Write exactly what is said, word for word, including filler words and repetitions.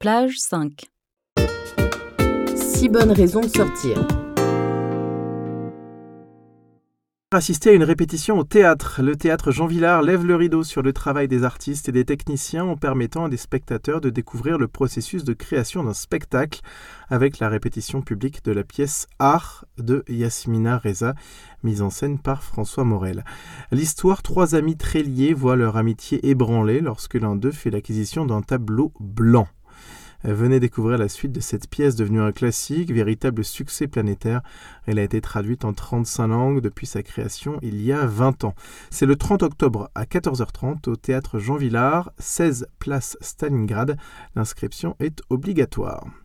Plage cinq. Six bonnes raisons de sortir. Assister à une répétition au théâtre. Le théâtre Jean Vilar lève le rideau sur le travail des artistes et des techniciens en permettant à des spectateurs de découvrir le processus de création d'un spectacle avec la répétition publique de la pièce Art de Yasmina Reza, mise en scène par François Morel. L'histoire, trois amis très liés voient leur amitié ébranlée lorsque l'un d'eux fait l'acquisition d'un tableau blanc. Venez découvrir la suite de cette pièce devenue un classique, véritable succès planétaire. Elle a été traduite en trente-cinq langues depuis sa création il y a vingt ans. C'est le trente octobre à quatorze heures trente au théâtre Jean Vilar, seize place Stalingrad. L'inscription est obligatoire.